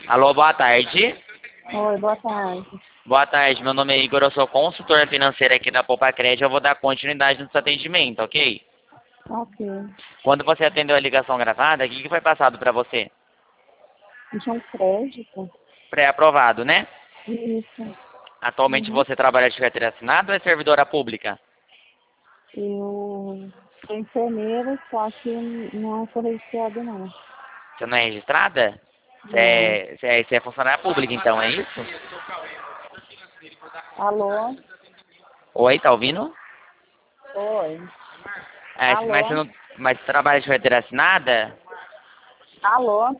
Alô, boa tarde. Oi, boa tarde. Boa tarde, meu nome é Igor, eu sou consultor financeiro aqui da Poupa Crédito, eu vou dar continuidade no seu atendimento, ok? Ok. Quando você atendeu a ligação gravada, o que foi passado para você? Isso é um crédito? Pré-aprovado, né? Isso. Atualmente Uhum. você trabalha de carteira assinada ou é servidora pública? Eu sou enfermeira, só que não sou registrada, não. Você não é registrada? Não. Você é funcionária pública então, é isso? Alô? Oi, tá ouvindo? Oi. É, mas você Alô? não, mas você trabalha de carteira assinada? Alô?